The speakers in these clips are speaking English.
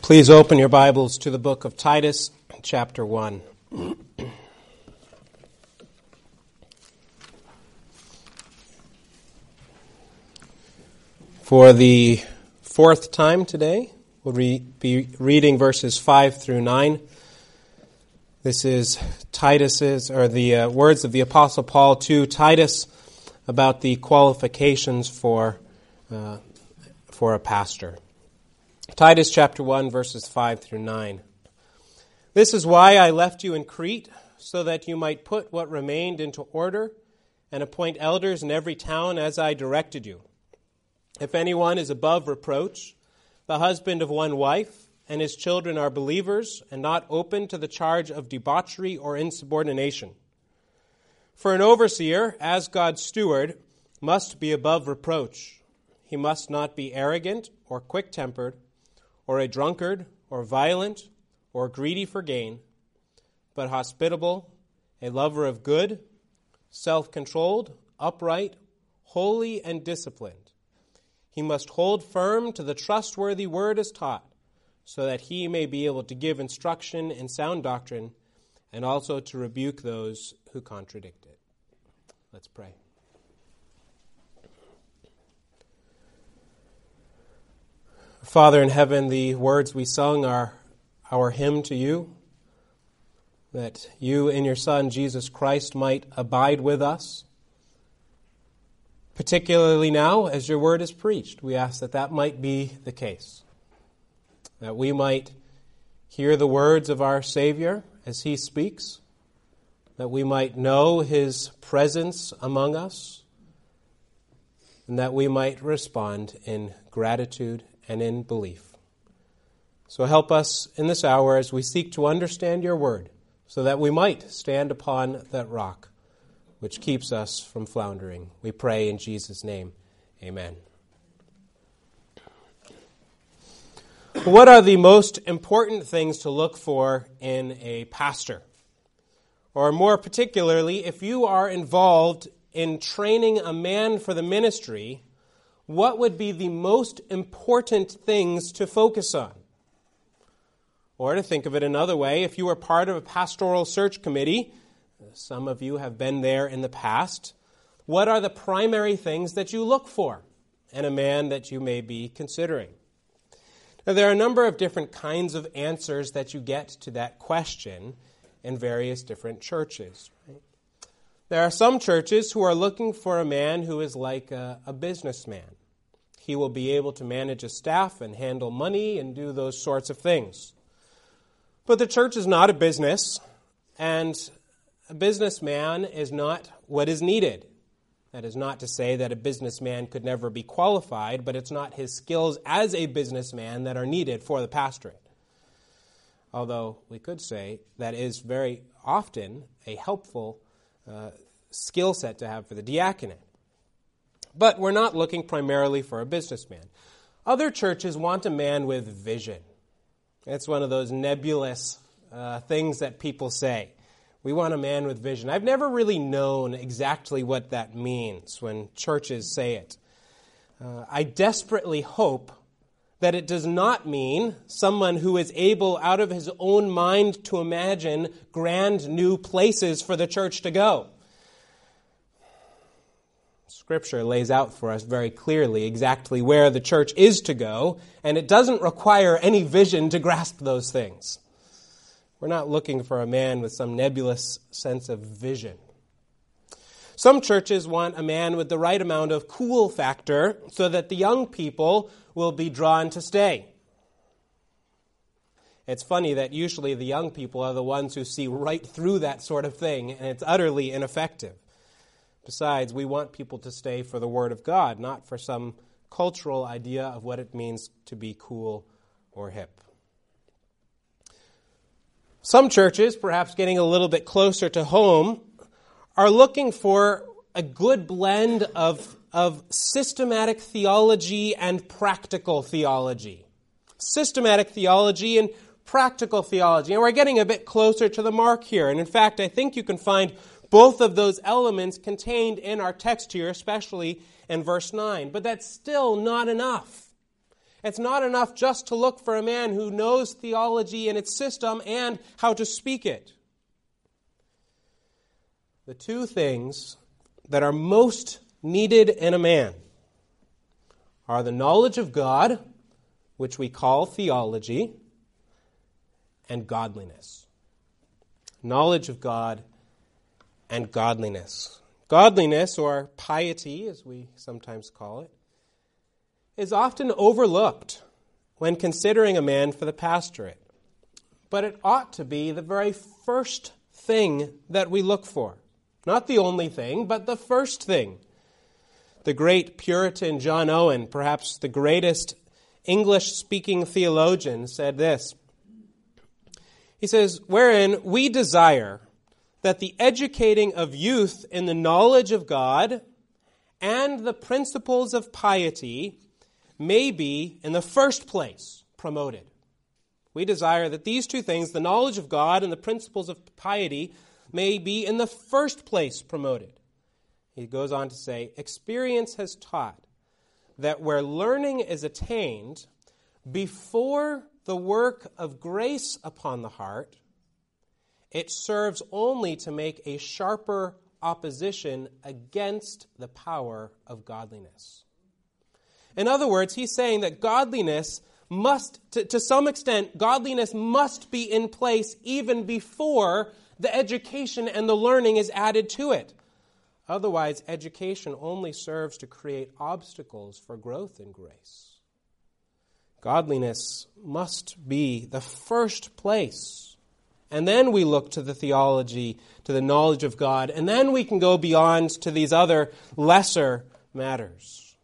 Please open your Bibles to the book of Titus, chapter 1. For the fourth time today, we'll be reading verses 5 through 9. This is the words of the Apostle Paul to Titus about the qualifications for a pastor. Titus chapter 1, verses 5 through 9. This is why I left you in Crete, so that you might put what remained into order and appoint elders in every town as I directed you. If anyone is above reproach, the husband of one wife, and his children are believers and not open to the charge of debauchery or insubordination. For an overseer, as God's steward, must be above reproach. He must not be arrogant or quick-tempered, or a drunkard, or violent, or greedy for gain, but hospitable, a lover of good, self-controlled, upright, holy, and disciplined. He must hold firm to the trustworthy word as taught, so that he may be able to give instruction in sound doctrine, and also to rebuke those who contradict it. Let's pray. Father in heaven, the words we sung are our hymn to you, that you in your Son, Jesus Christ, might abide with us. Particularly now, as your word is preached, we ask that that might be the case, that we might hear the words of our Savior as he speaks, that we might know his presence among us, and that we might respond in gratitude and in belief. So help us in this hour as we seek to understand your word, so that we might stand upon that rock which keeps us from floundering. We pray in Jesus' name. Amen. What are the most important things to look for in a pastor? Or more particularly, if you are involved in training a man for the ministry, what would be the most important things to focus on? Or to think of it another way, if you were part of a pastoral search committee, some of you have been there in the past, what are the primary things that you look for in a man that you may be considering? Now, there are a number of different kinds of answers that you get to that question in various different churches. Right? There are some churches who are looking for a man who is like a businessman. He will be able to manage a staff and handle money and do those sorts of things. But the church is not a business, and a businessman is not what is needed. That is not to say that a businessman could never be qualified, but it's not his skills as a businessman that are needed for the pastorate. Although we could say that is very often a helpful skill set to have for the diaconate. But we're not looking primarily for a businessman. Other churches want a man with vision. It's one of those nebulous things that people say. We want a man with vision. I've never really known exactly what that means when churches say it. I desperately hope that it does not mean someone who is able out of his own mind to imagine grand new places for the church to go. Scripture lays out for us very clearly exactly where the church is to go, and it doesn't require any vision to grasp those things. We're not looking for a man with some nebulous sense of vision. Some churches want a man with the right amount of cool factor so that the young people will be drawn to stay. It's funny that usually the young people are the ones who see right through that sort of thing, and it's utterly ineffective. Besides, we want people to stay for the Word of God, not for some cultural idea of what it means to be cool or hip. Some churches, perhaps getting a little bit closer to home, are looking for a good blend of systematic theology and practical theology. Systematic theology and practical theology. And we're getting a bit closer to the mark here. And in fact, I think you can find both of those elements contained in our text here, especially in verse 9. But that's still not enough. It's not enough just to look for a man who knows theology and its system and how to speak it. The two things that are most needed in a man are the knowledge of God, which we call theology, and godliness. Knowledge of God and godliness. Godliness, or piety, as we sometimes call it, is often overlooked when considering a man for the pastorate. But it ought to be the very first thing that we look for. Not the only thing, but the first thing. The great Puritan John Owen, perhaps the greatest English-speaking theologian, said this. He says, "Wherein we desire that the educating of youth in the knowledge of God and the principles of piety may be, in the first place, promoted." We desire that these two things, the knowledge of God and the principles of piety, may be in the first place promoted. He goes on to say, "Experience has taught that where learning is attained before the work of grace upon the heart, it serves only to make a sharper opposition against the power of godliness." In other words, he's saying that godliness must, to some extent, godliness must be in place even before the education and the learning is added to it. Otherwise, education only serves to create obstacles for growth in grace. Godliness must be the first place. And then we look to the theology, to the knowledge of God, and then we can go beyond to these other lesser matters.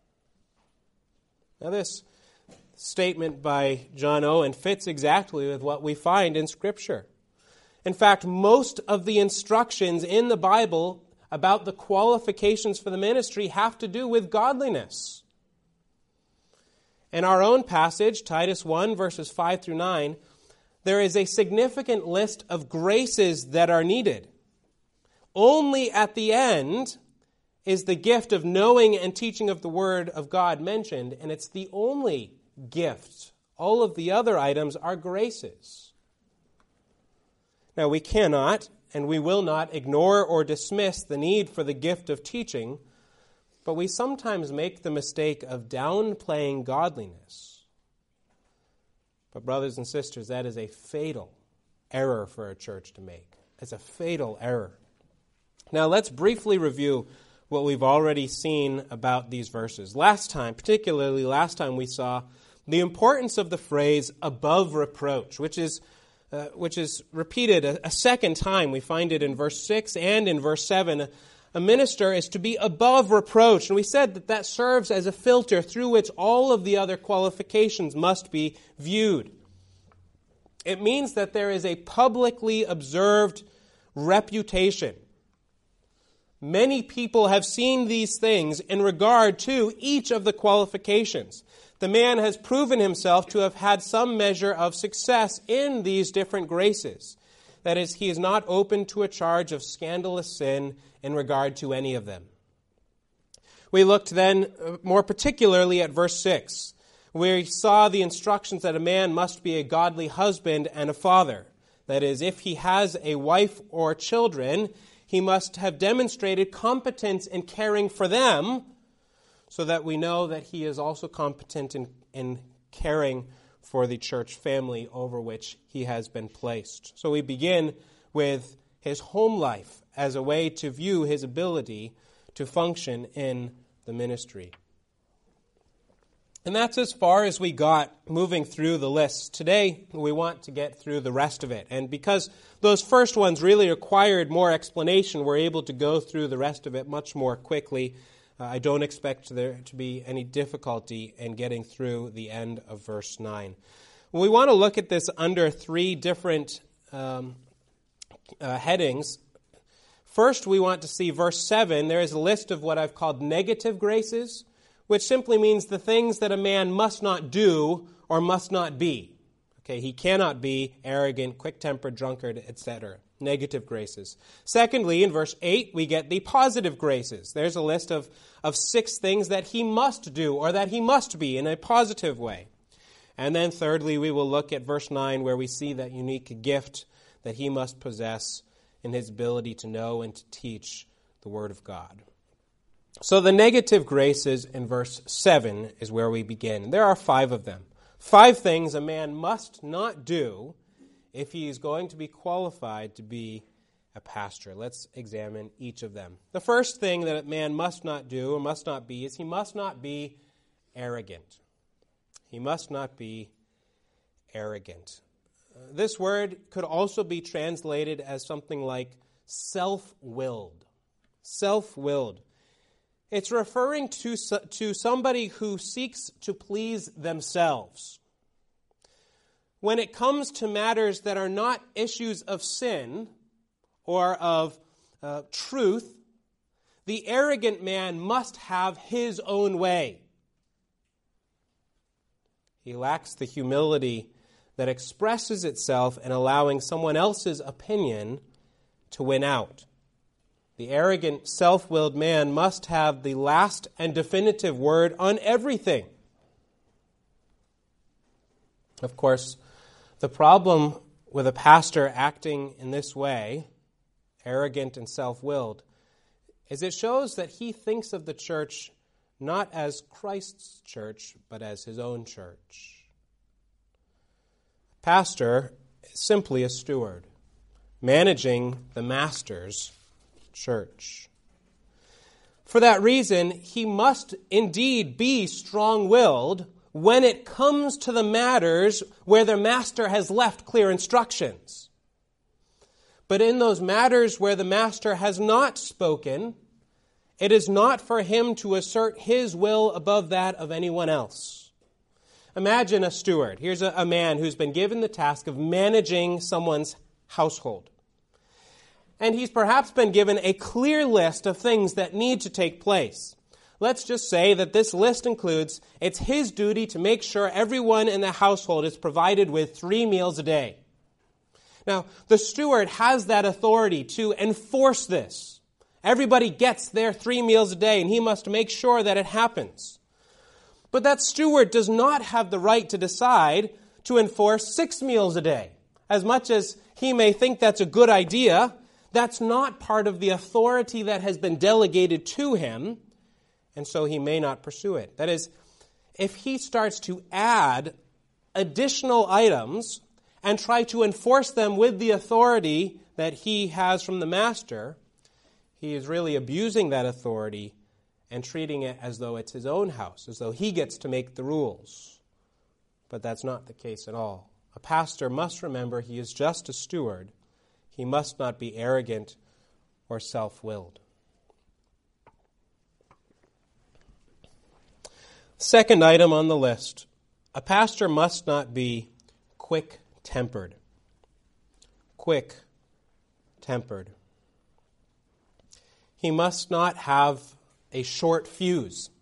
Now, this statement by John Owen fits exactly with what we find in Scripture. In fact, most of the instructions in the Bible about the qualifications for the ministry have to do with godliness. In our own passage, Titus 1, verses 5 through 9, there is a significant list of graces that are needed. Only at the end is the gift of knowing and teaching of the Word of God mentioned, and it's the only gift. All of the other items are graces. Now, we cannot and we will not ignore or dismiss the need for the gift of teaching, but we sometimes make the mistake of downplaying godliness. But brothers and sisters, that is a fatal error for a church to make. It's a fatal error. Now, let's briefly review what we've already seen about these verses. Particularly last time we saw the importance of the phrase above reproach, which is repeated a second time. We find it in verse 6 and in verse 7. A minister is to be above reproach. And we said that that serves as a filter through which all of the other qualifications must be viewed. It means that there is a publicly observed reputation. Many people have seen these things in regard to each of the qualifications. The man has proven himself to have had some measure of success in these different graces. That is, he is not open to a charge of scandalous sin in regard to any of them. We looked then more particularly at verse 6, where he saw the instructions that a man must be a godly husband and a father. That is, if he has a wife or children, he must have demonstrated competence in caring for them, so that we know that he is also competent in caring for the church family over which he has been placed. So we begin with his home life as a way to view his ability to function in the ministry. And that's as far as we got moving through the list. Today, we want to get through the rest of it. And because those first ones really required more explanation, we're able to go through the rest of it much more quickly. I don't expect there to be any difficulty in getting through the end of verse 9. We want to look at this under three different headings. First, we want to see verse 7. There is a list of what I've called negative graces, which simply means the things that a man must not do or must not be. Okay, he cannot be arrogant, quick-tempered, drunkard, etc. Negative graces. Secondly, in verse 8, we get the positive graces. There's a list of 6 things that he must do or that he must be in a positive way. And then thirdly, we will look at verse 9 where we see that unique gift that he must possess in his ability to know and to teach the Word of God. So the negative graces in verse 7 is where we begin. There are 5 of them. 5 things a man must not do if he is going to be qualified to be a pastor. Let's examine each of them. The first thing that a man must not do or must not be is he must not be arrogant. He must not be arrogant. This word could also be translated as something like self-willed. Self-willed. It's referring to somebody who seeks to please themselves. When it comes to matters that are not issues of sin or of truth, the arrogant man must have his own way. He lacks the humility that expresses itself in allowing someone else's opinion to win out. The arrogant, self-willed man must have the last and definitive word on everything. Of course, the problem with a pastor acting in this way, arrogant and self-willed, is it shows that he thinks of the church not as Christ's church, but as his own church. Pastor is simply a steward, managing the master's church. For that reason, he must indeed be strong-willed when it comes to the matters where the master has left clear instructions. But in those matters where the master has not spoken, it is not for him to assert his will above that of anyone else. Imagine a steward. Here's a man who's been given the task of managing someone's household. And he's perhaps been given a clear list of things that need to take place. Let's just say that this list includes, it's his duty to make sure everyone in the household is provided with 3 meals a day. Now, the steward has that authority to enforce this. Everybody gets their 3 meals a day, and he must make sure that it happens. But that steward does not have the right to decide to enforce 6 meals a day. As much as he may think that's a good idea, that's not part of the authority that has been delegated to him, and so he may not pursue it. That is, if he starts to add additional items and try to enforce them with the authority that he has from the master, he is really abusing that authority and treating it as though it's his own house, as though he gets to make the rules. But that's not the case at all. A pastor must remember he is just a steward. He must not be arrogant or self-willed. Second item on the list, a pastor must not be quick-tempered. Quick-tempered. He must not have a short fuse.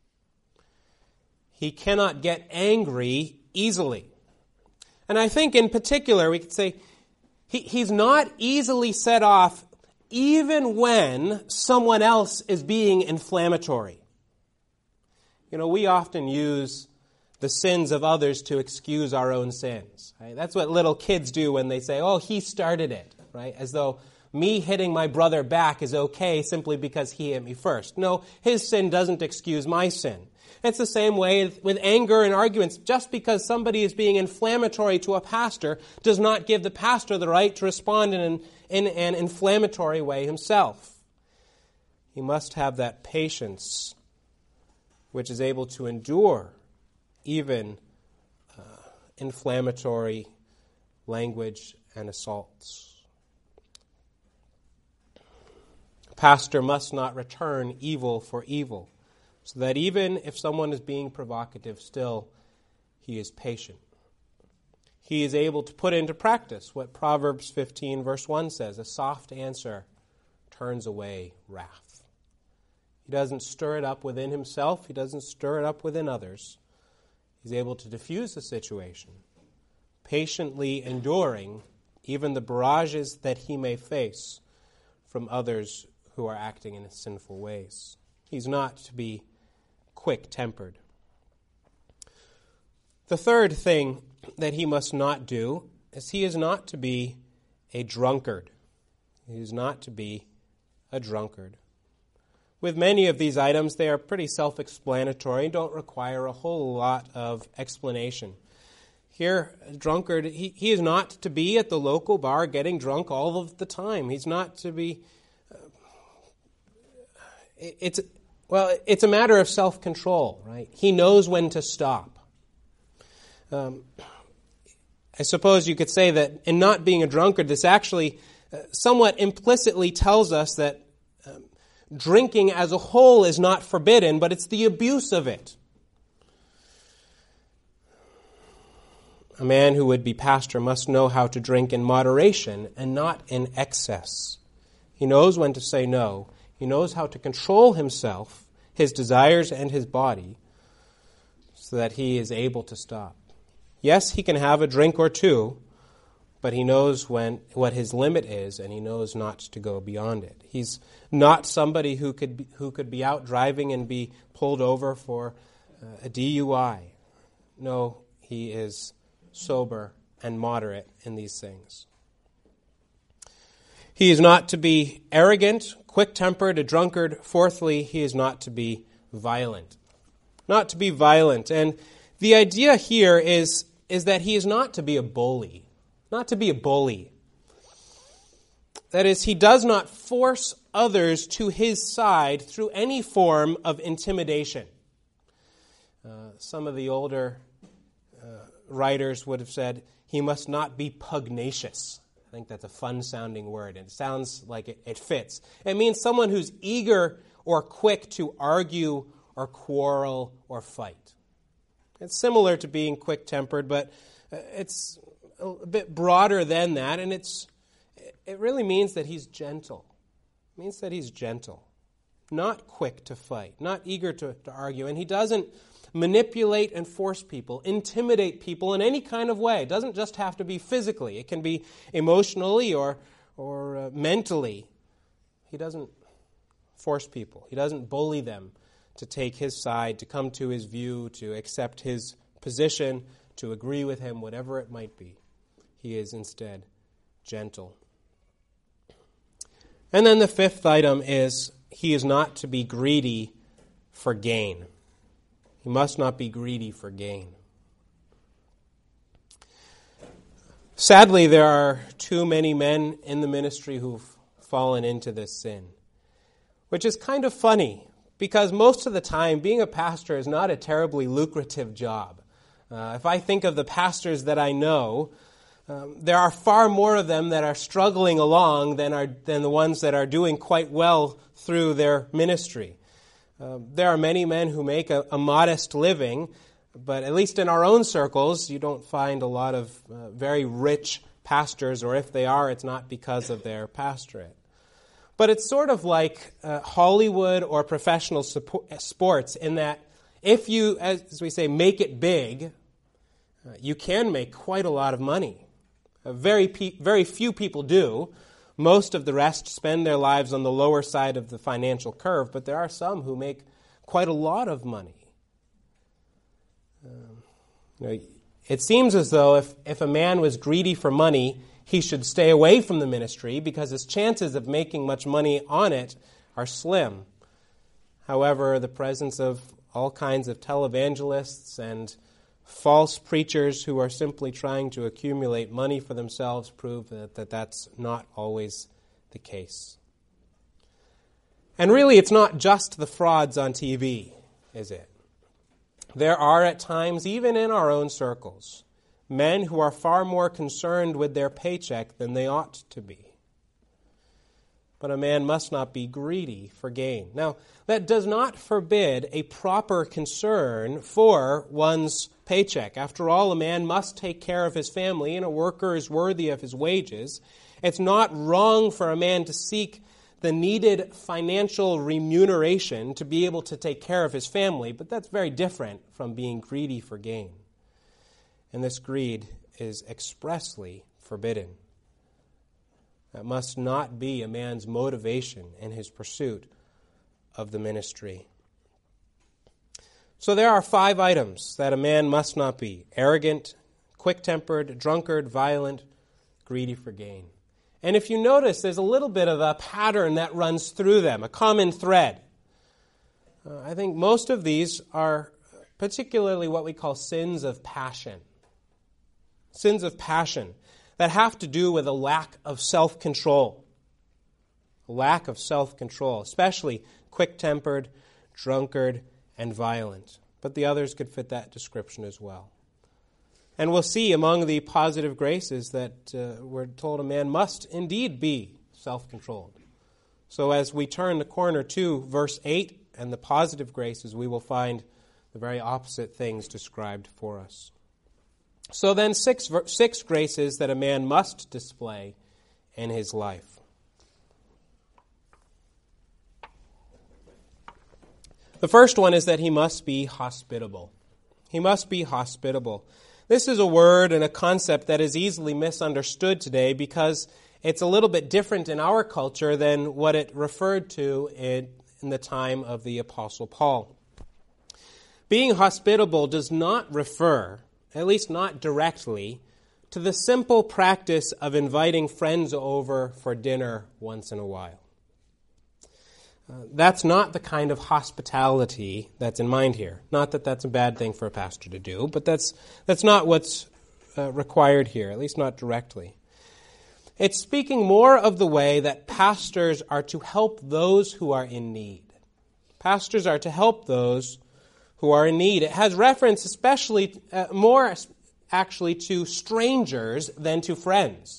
He cannot get angry easily. And I think in particular we could say he's not easily set off even when someone else is being inflammatory. You know, we often use the sins of others to excuse our own sins. Right? That's what little kids do when they say, oh, he started it, right? As though me hitting my brother back is okay simply because he hit me first. No, his sin doesn't excuse my sin. It's the same way with anger and arguments. Just because somebody is being inflammatory to a pastor does not give the pastor the right to respond in an inflammatory way himself. He must have that patience which is able to endure even inflammatory language and assaults. A pastor must not return evil for evil, so that even if someone is being provocative, still he is patient. He is able to put into practice what Proverbs 15 verse 1 says, a soft answer turns away wrath. He doesn't stir it up within himself. He doesn't stir it up within others. He's able to diffuse the situation, patiently enduring even the barrages that he may face from others who are acting in sinful ways. He's not to be quick-tempered. The third thing that he must not do is he is not to be a drunkard. He is not to be a drunkard. With many of these items, they are pretty self-explanatory and don't require a whole lot of explanation. Here, a drunkard, he is not to be at the local bar getting drunk all of the time. He's not to be... It's a matter of self-control, right? He knows when to stop. I suppose you could say that in not being a drunkard, this actually somewhat implicitly tells us that drinking as a whole is not forbidden, but it's the abuse of it. A man who would be pastor must know how to drink in moderation and not in excess. He knows when to say no. He knows how to control himself, his desires, and his body so that he is able to stop. Yes, he can have a drink or two, but he knows what his limit is, and he knows not to go beyond it. He's not somebody who could be out driving and be pulled over for a DUI. No, he is sober and moderate in these things. He is not to be arrogant, quick-tempered, a drunkard. Fourthly, he is not to be violent. Not to be violent. And the idea here is that he is not to be a bully. Not to be a bully. That is, he does not force others to his side through any form of intimidation. Some of the older writers would have said he must not be pugnacious. I think that's a fun-sounding word, and it sounds like it fits. It means someone who's eager or quick to argue or quarrel or fight. It's similar to being quick-tempered, but it's a bit broader than that, and it really means that he's gentle. It means that he's gentle, not quick to fight, not eager to argue, and he doesn't manipulate and force people, intimidate people in any kind of way. It doesn't just have to be physically. It can be emotionally or mentally. He doesn't force people. He doesn't bully them to take his side, to come to his view, to accept his position, to agree with him, whatever it might be. He is instead gentle. And then the fifth item is he is not to be greedy for gain. He must not be greedy for gain. Sadly, there are too many men in the ministry who've fallen into this sin, which is kind of funny because most of the time being a pastor is not a terribly lucrative job. If I think of the pastors that I know, there are far more of them that are struggling along than the ones that are doing quite well through their ministry. There are many men who make a modest living, but at least in our own circles, you don't find a lot of very rich pastors, or if they are, it's not because of their pastorate. But it's sort of like Hollywood or professional sports in that if you, as we say, make it big, you can make quite a lot of money. Very few people do. Most of the rest spend their lives on the lower side of the financial curve, but there are some who make quite a lot of money. It seems as though if a man was greedy for money, he should stay away from the ministry because his chances of making much money on it are slim. However, the presence of all kinds of televangelists and false preachers who are simply trying to accumulate money for themselves prove that that's not always the case. And really, it's not just the frauds on TV, is it? There are at times, even in our own circles, men who are far more concerned with their paycheck than they ought to be. But a man must not be greedy for gain. Now, that does not forbid a proper concern for one's paycheck. After all, a man must take care of his family, and a worker is worthy of his wages. It's not wrong for a man to seek the needed financial remuneration to be able to take care of his family, but that's very different from being greedy for gain. And this greed is expressly forbidden. That must not be a man's motivation in his pursuit of the ministry. So there are 5 items that a man must not be: arrogant, quick-tempered, drunkard, violent, greedy for gain. And if you notice, there's a little bit of a pattern that runs through them, a common thread. I think most of these are particularly what we call sins of passion. Sins of passion that have to do with a lack of self-control. A lack of self-control, especially quick-tempered, drunkard, and violent. But the others could fit that description as well. And we'll see among the positive graces that we're told a man must indeed be self-controlled. So as we turn the corner to verse 8 and the positive graces, we will find the very opposite things described for us. So then, six graces that a man must display in his life. The first one is that he must be hospitable. He must be hospitable. This is a word and a concept that is easily misunderstood today because it's a little bit different in our culture than what it referred to in the time of the Apostle Paul. Being hospitable does not refer, at least not directly, to the simple practice of inviting friends over for dinner once in a while. That's not the kind of hospitality that's in mind here. Not that that's a bad thing for a pastor to do, but that's not what's required here, at least not directly. It's speaking more of the way that pastors are to help those who are in need. Pastors are to help those who are in need. It has reference especially more actually to strangers than to friends,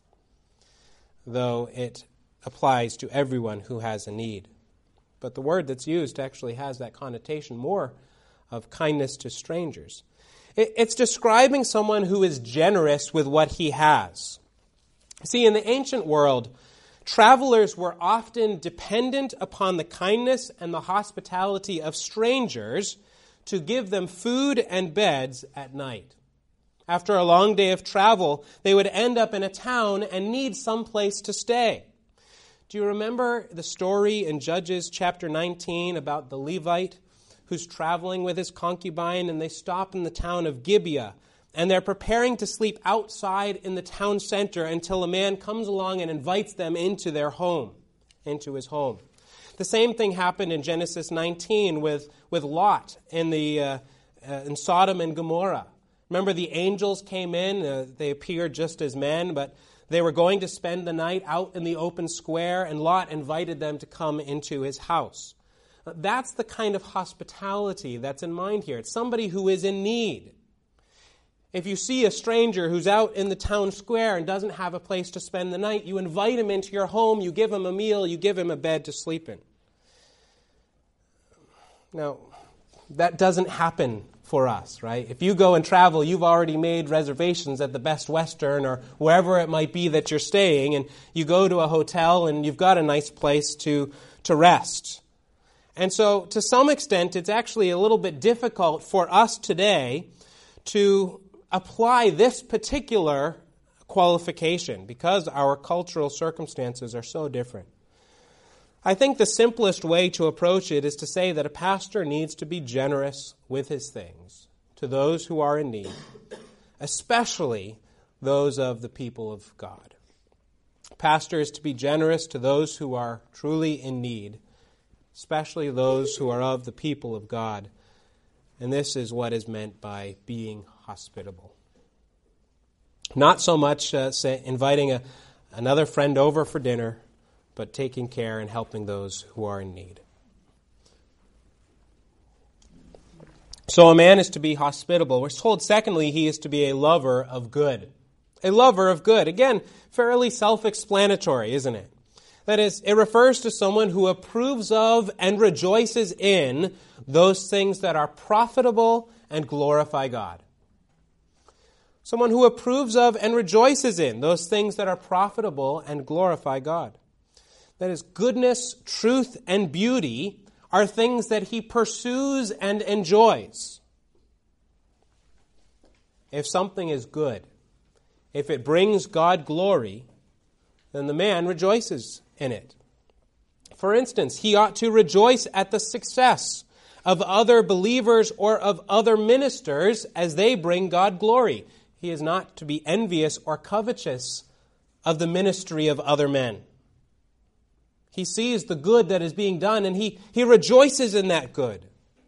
though it applies to everyone who has a need. But the word that's used actually has that connotation more of kindness to strangers. It's describing someone who is generous with what he has. See, in the ancient world, travelers were often dependent upon the kindness and the hospitality of strangers to give them food and beds at night. After a long day of travel, they would end up in a town and need some place to stay. Do you remember the story in Judges chapter 19 about the Levite who's traveling with his concubine, and they stop in the town of Gibeah, and they're preparing to sleep outside in the town center until a man comes along and invites them into their home, into his home. The same thing happened in Genesis 19 with Lot in Sodom and Gomorrah. Remember, the angels came in, they appeared just as men, but they were going to spend the night out in the open square, and Lot invited them to come into his house. That's the kind of hospitality that's in mind here. It's somebody who is in need. If you see a stranger who's out in the town square and doesn't have a place to spend the night, you invite him into your home, you give him a meal, you give him a bed to sleep in. Now, that doesn't happen for us, right? If you go and travel, you've already made reservations at the Best Western or wherever it might be that you're staying, and you go to a hotel and you've got a nice place to rest. And so, to some extent, it's actually a little bit difficult for us today to apply this particular qualification because our cultural circumstances are so different. I think the simplest way to approach it is to say that a pastor needs to be generous with his things to those who are in need, especially those of the people of God. A pastor is to be generous to those who are truly in need, especially those who are of the people of God. And this is what is meant by being hospitable. Not so much inviting another friend over for dinner, but taking care and helping those who are in need. So a man is to be hospitable. We're told, secondly, he is to be a lover of good. A lover of good. Again, fairly self-explanatory, isn't it? That is, it refers to someone who approves of and rejoices in those things that are profitable and glorify God. Someone who approves of and rejoices in those things that are profitable and glorify God. That is, goodness, truth, and beauty are things that he pursues and enjoys. If something is good, if it brings God glory, then the man rejoices in it. For instance, he ought to rejoice at the success of other believers or of other ministers as they bring God glory. He is not to be envious or covetous of the ministry of other men. He sees the good that is being done, and he rejoices in that good.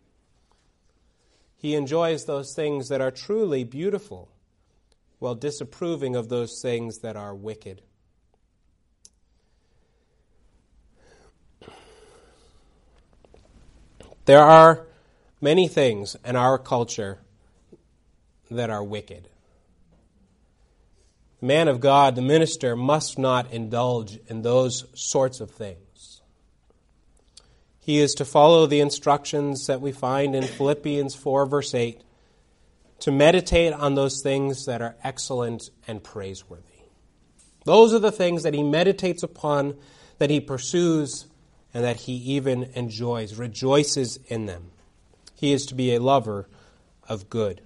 He enjoys those things that are truly beautiful, while disapproving of those things that are wicked. There are many things in our culture that are wicked. The man of God, the minister, must not indulge in those sorts of things. He is to follow the instructions that we find in Philippians 4, verse 8, to meditate on those things that are excellent and praiseworthy. Those are the things that he meditates upon, that he pursues, and that he even enjoys, rejoices in them. He is to be a lover of good.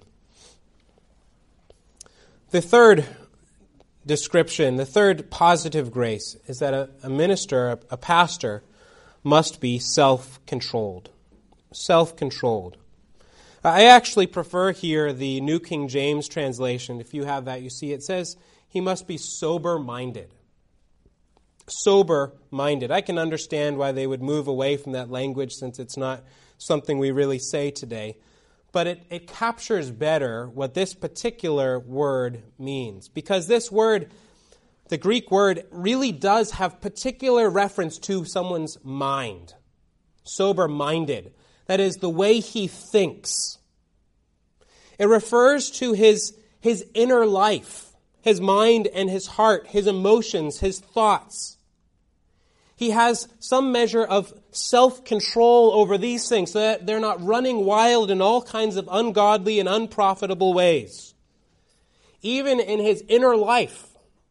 The third description, the third positive grace, is that a minister, a pastor, must be self-controlled. Self-controlled. I actually prefer here the New King James translation. If you have that, you see it says he must be sober-minded. Sober-minded. I can understand why they would move away from that language since it's not something we really say today. But it captures better what this particular word means. Because this word, the Greek word, really does have particular reference to someone's mind. Sober-minded. That is, the way he thinks. It refers to his inner life, his mind and his heart, his emotions, his thoughts. He has some measure of self-control over these things so that they're not running wild in all kinds of ungodly and unprofitable ways. Even in his inner life,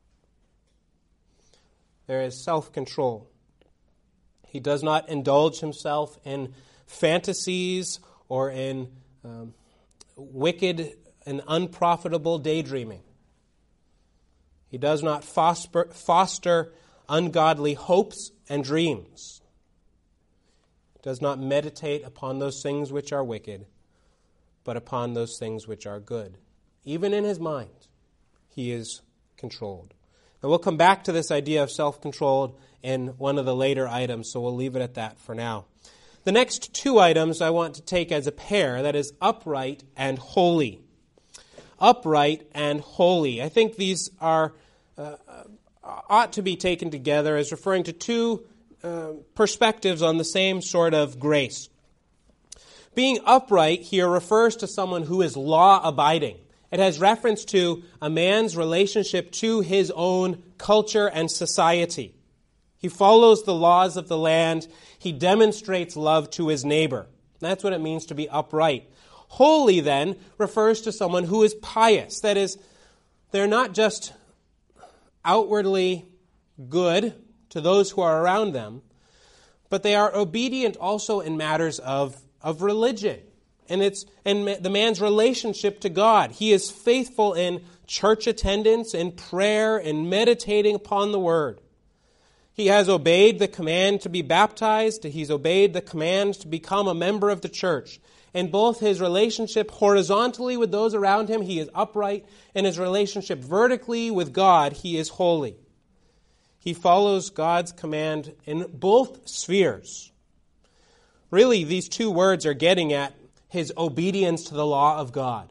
there is self-control. He does not indulge himself in fantasies or in wicked and unprofitable daydreaming. He does not foster ungodly hopes and dreams. Does not meditate upon those things which are wicked, but upon those things which are good. Even in his mind, he is controlled. Now we'll come back to this idea of self-controlled in one of the later items, so we'll leave it at that for now. The next two items I want to take as a pair, that is upright and holy. Upright and holy. I think these are ought to be taken together as referring to two perspectives on the same sort of grace. Being upright here refers to someone who is law-abiding. It has reference to a man's relationship to his own culture and society. He follows the laws of the land. He demonstrates love to his neighbor. That's what it means to be upright. Holy, then, refers to someone who is pious. That is, they're not just outwardly good to those who are around them, but they are obedient also in matters of religion and the man's relationship to God. He is faithful in church attendance, in prayer, in meditating upon the Word. He has obeyed the command to be baptized. He's obeyed the command to become a member of the church. In both his relationship horizontally with those around him, he is upright. In his relationship vertically with God, he is holy. He follows God's command in both spheres. Really, these two words are getting at his obedience to the law of God.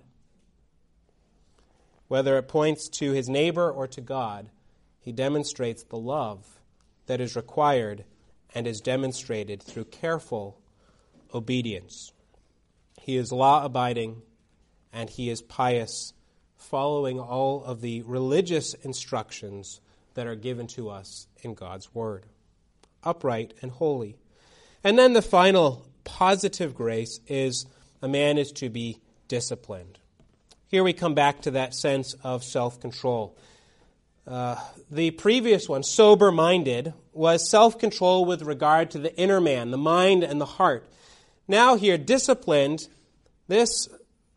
Whether it points to his neighbor or to God, he demonstrates the love that is required and is demonstrated through careful obedience. He is law-abiding and he is pious, following all of the religious instructions that are given to us in God's Word. Upright and holy. And then the final positive grace is a man is to be disciplined. Here we come back to that sense of self-control. The previous one, sober-minded, was self-control with regard to the inner man, the mind and the heart. Now here, disciplined, this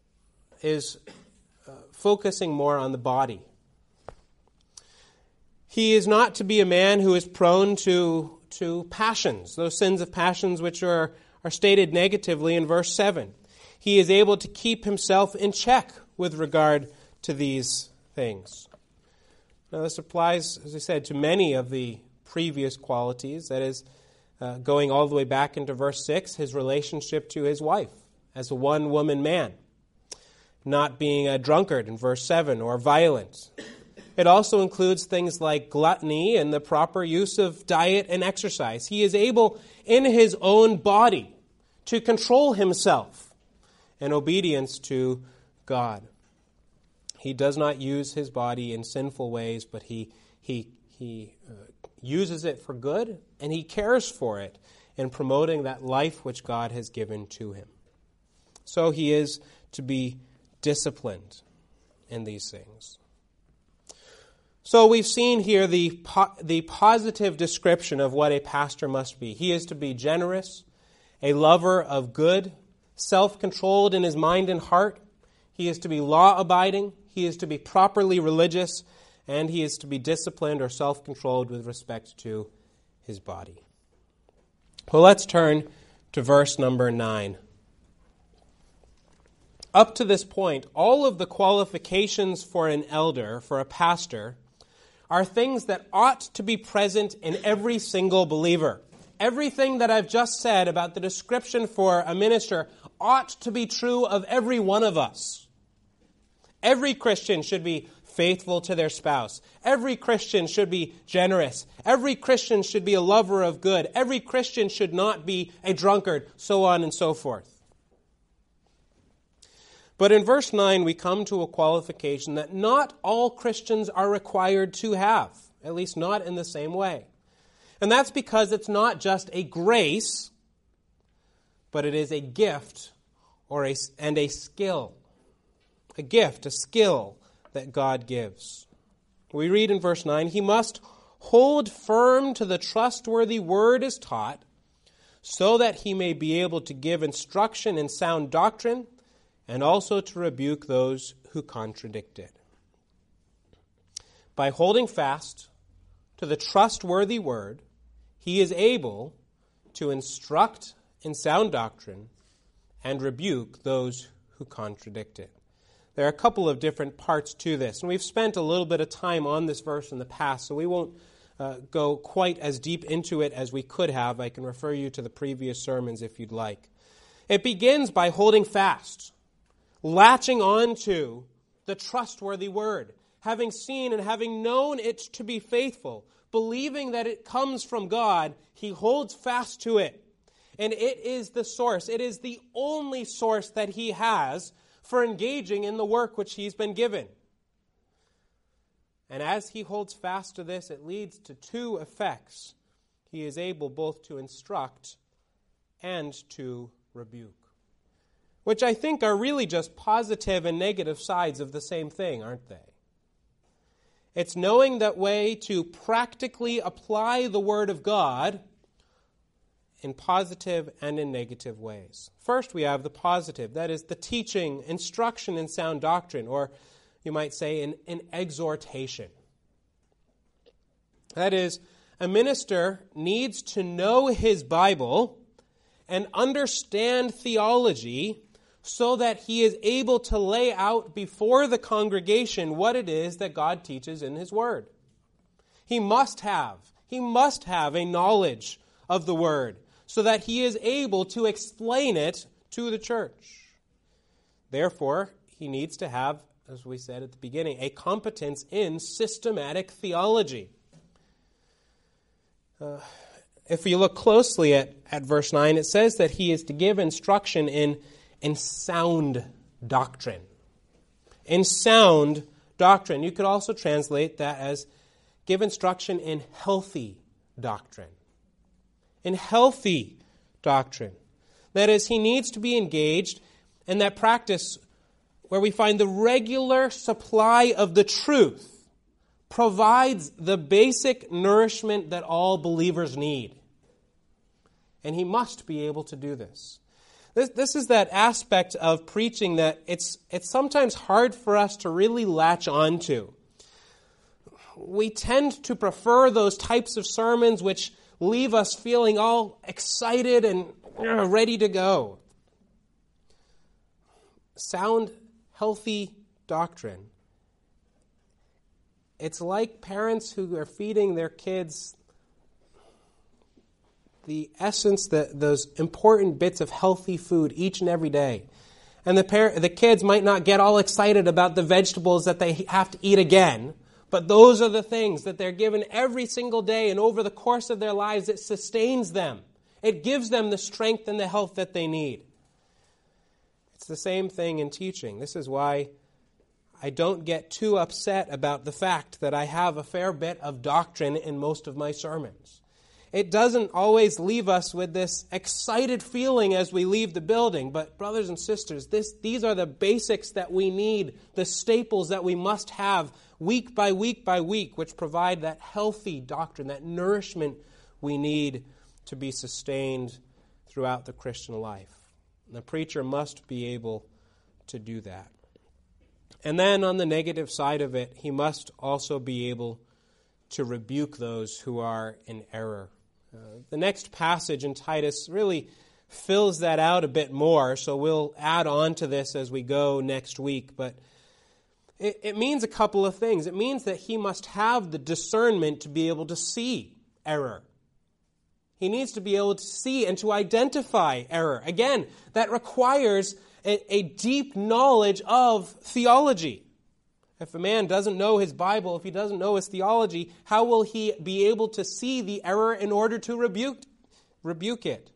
is focusing more on the body. He is not to be a man who is prone to passions, those sins of passions which are stated negatively in verse 7. He is able to keep himself in check with regard to these things. Now this applies, as I said, to many of the previous qualities. That is, going all the way back into verse 6, his relationship to his wife as a one-woman man. Not being a drunkard in verse 7 or violent. It also includes things like gluttony and the proper use of diet and exercise. He is able in his own body to control himself in obedience to God. He does not use his body in sinful ways, but he uses it for good, and he cares for it in promoting that life which God has given to him. So he is to be disciplined in these things. So we've seen here the positive description of what a pastor must be. He is to be generous, a lover of good, self-controlled in his mind and heart. He is to be law-abiding. He is to be properly religious. And he is to be disciplined or self-controlled with respect to his body. Well, let's turn to verse number 9. Up to this point, all of the qualifications for an elder, for a pastor, are things that ought to be present in every single believer. Everything that I've just said about the description for a minister ought to be true of every one of us. Every Christian should be faithful to their spouse. Every Christian should be generous. Every Christian should be a lover of good. Every Christian should not be a drunkard, so on and so forth. But in verse 9, we come to a qualification that not all Christians are required to have, at least not in the same way. And that's because it's not just a grace, but it is a gift and a skill. A gift, a skill that God gives. We read in verse 9, he must hold firm to the trustworthy word as taught, so that he may be able to give instruction in sound doctrine, and also to rebuke those who contradict it. By holding fast to the trustworthy word, he is able to instruct in sound doctrine and rebuke those who contradict it. There are a couple of different parts to this, and we've spent a little bit of time on this verse in the past, so we won't go quite as deep into it as we could have. I can refer you to the previous sermons if you'd like. It begins by holding fast, latching on to the trustworthy word, having seen and having known it to be faithful, believing that it comes from God, he holds fast to it. And it is the source, it is the only source that he has for engaging in the work which he's been given. And as he holds fast to this, it leads to two effects. He is able both to instruct and to rebuke, which I think are really just positive and negative sides of the same thing, aren't they? It's knowing that way to practically apply the Word of God in positive and in negative ways. First, we have the positive, that is the teaching, instruction in sound doctrine, or you might say in exhortation. That is, a minister needs to know his Bible and understand theology so that he is able to lay out before the congregation what it is that God teaches in his Word. He must have a knowledge of the Word so that he is able to explain it to the church. Therefore, he needs to have, as we said at the beginning, a competence in systematic theology. If you look closely at verse 9, it says that he is to give instruction in sound doctrine. In sound doctrine. You could also translate that as give instruction in healthy doctrine. In healthy doctrine. That is, he needs to be engaged in that practice where we find the regular supply of the truth provides the basic nourishment that all believers need. And he must be able to do this. This is that aspect of preaching that it's sometimes hard for us to really latch on to. we tend to prefer those types of sermons which leave us feeling all excited and ready to go. Sound, healthy doctrine. It's like parents who are feeding their kids the essence, those important bits of healthy food each and every day. And the kids might not get all excited about the vegetables that they have to eat again, but those are the things that they're given every single day, and over the course of their lives, it sustains them. It gives them the strength and the health that they need. It's the same thing in teaching. This is why I don't get too upset about the fact that I have a fair bit of doctrine in most of my sermons. It doesn't always leave us with this excited feeling as we leave the building, but brothers and sisters, these are the basics that we need, the staples that we must have week by week by week, which provide that healthy doctrine, that nourishment we need to be sustained throughout the Christian life. The preacher must be able to do that. And then on the negative side of it, he must also be able to rebuke those who are in error. The next passage in Titus really fills that out a bit more, so we'll add on to this as we go next week. But it means a couple of things. It means that he must have the discernment to be able to see error. He needs to be able to see and to identify error. Again, that requires a deep knowledge of theology. If a man doesn't know his Bible, if he doesn't know his theology, how will he be able to see the error in order to rebuke it?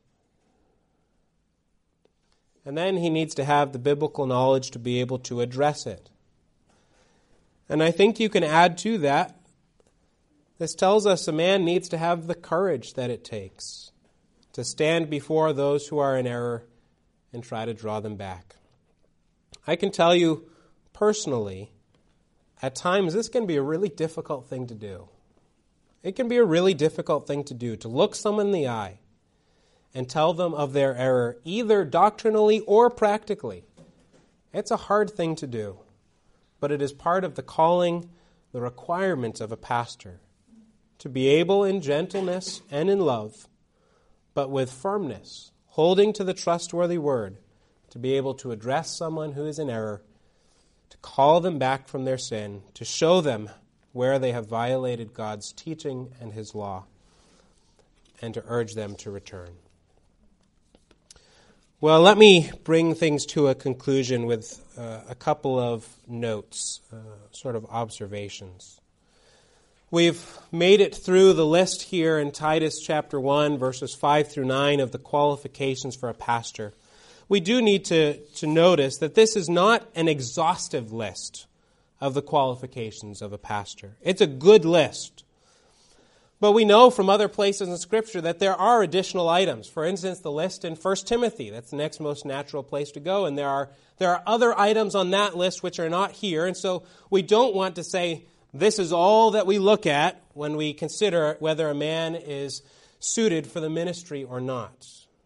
And then he needs to have the biblical knowledge to be able to address it. And I think you can add to that, this tells us a man needs to have the courage that it takes to stand before those who are in error and try to draw them back. I can tell you personally, at times this can be a really difficult thing to do. It can be a really difficult thing to do, to look someone in the eye and tell them of their error, either doctrinally or practically. It's a hard thing to do, but it is part of the calling, the requirements of a pastor, to be able in gentleness and in love, but with firmness, holding to the trustworthy word, to be able to address someone who is in error, to call them back from their sin, to show them where they have violated God's teaching and his law, and to urge them to return. Well, let me bring things to a conclusion with a couple of notes, sort of observations. We've made it through the list here in Titus chapter 1, verses 5 through 9 of the qualifications for a pastor. We do need to notice that this is not an exhaustive list of the qualifications of a pastor. It's a good list. But we know from other places in Scripture that there are additional items. For instance, the list in 1 Timothy. That's the next most natural place to go. And there are other items on that list which are not here. And so we don't want to say this is all that we look at when we consider whether a man is suited for the ministry or not.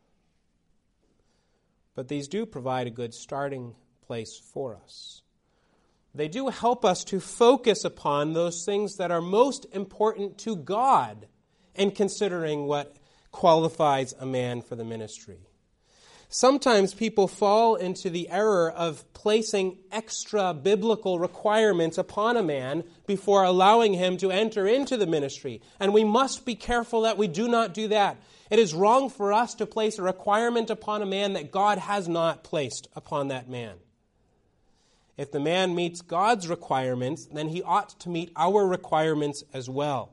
But these do provide a good starting place for us. They do help us to focus upon those things that are most important to God in considering what qualifies a man for the ministry. Sometimes people fall into the error of placing extra biblical requirements upon a man before allowing him to enter into the ministry. And we must be careful that we do not do that. It is wrong for us to place a requirement upon a man that God has not placed upon that man. If the man meets God's requirements, then he ought to meet our requirements as well.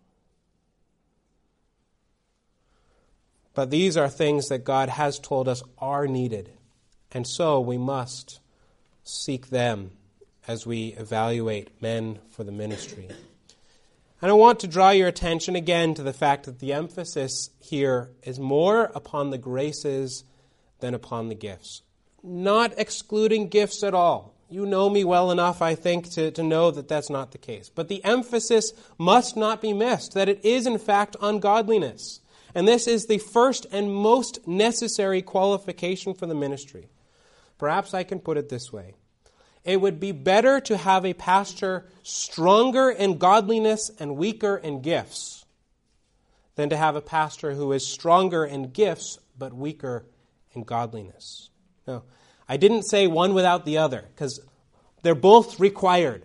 But these are things that God has told us are needed, and so we must seek them as we evaluate men for the ministry. And I want to draw your attention again to the fact that the emphasis here is more upon the graces than upon the gifts. Not excluding gifts at all. You know me well enough, I think, to know that that's not the case. But the emphasis must not be missed, that it is in fact on godliness. And this is the first and most necessary qualification for the ministry. Perhaps I can put it this way. it would be better to have a pastor stronger in godliness and weaker in gifts than to have a pastor who is stronger in gifts but weaker in godliness. No, I didn't say one without the other, because they're both required.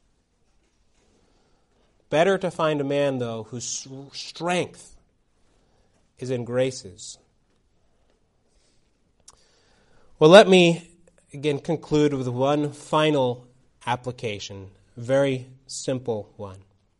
Better to find a man, though, whose strength is in graces. Well, let me again conclude with one final application, a very simple one.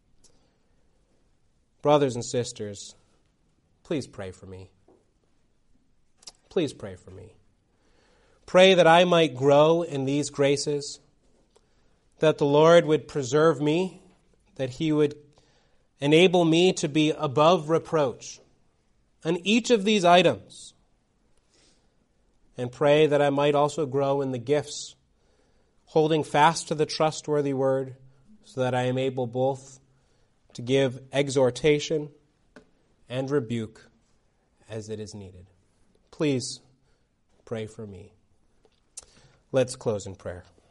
Brothers and sisters, please pray for me. Please pray for me. Pray that I might grow in these graces, that the Lord would preserve me, that He would enable me to be above reproach on each of these items, and pray that I might also grow in the gifts, holding fast to the trustworthy word, so that I am able both to give exhortation and rebuke as it is needed. Please pray for me. Let's close in prayer.